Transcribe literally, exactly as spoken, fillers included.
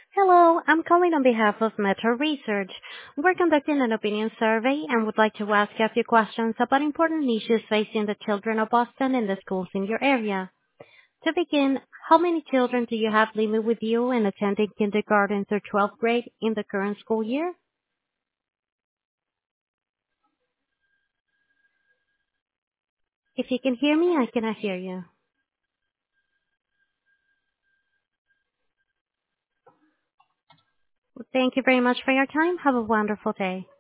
Hello, I'm calling on behalf of Metro Research. We're conducting an opinion survey and would like to ask you a few questions about important issues facing the children of Boston and the schools in your area. To begin, how many children do you have living with you and attending kindergarten through twelfth grade in the current school year? If you can hear me, I cannot hear you. Thank you very much for your time. Have a wonderful day.